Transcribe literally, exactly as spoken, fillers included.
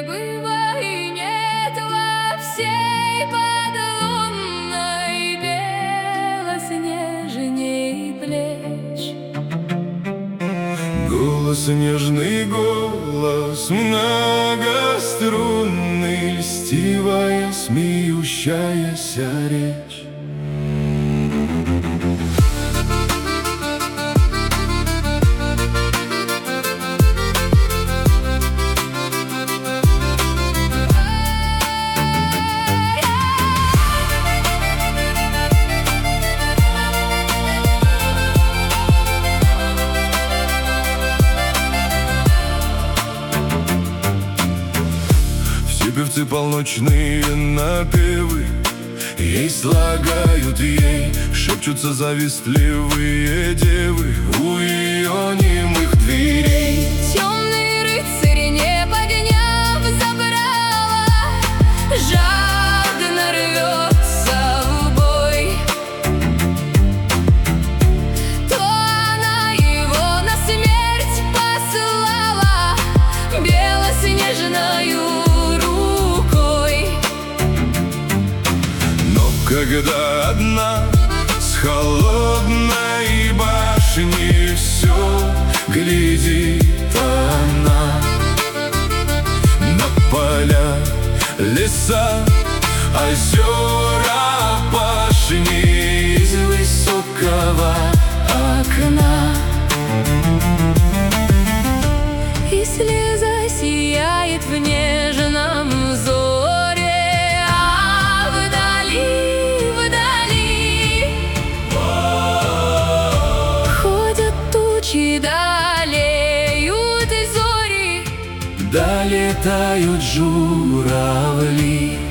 было и нет во всей подлунной белоснежней плеч. Голос нежный, голос многострунный, льстивая, смеющаяся речь. Певцы полночные напевы ей слагают, ей шепчутся завистливые девы у ее немых дверей. Темный рыцарь, не подняв забрала, жадно рвется в бой. То она его на смерть послала белоснежною. Когда одна с холодной башни все глядит она на поля, леса, озера, пашни из высокого окна. И слеза сияет в нежном взоре, а вдали, вдали ходят тучи, далеют зори, долетают журавли.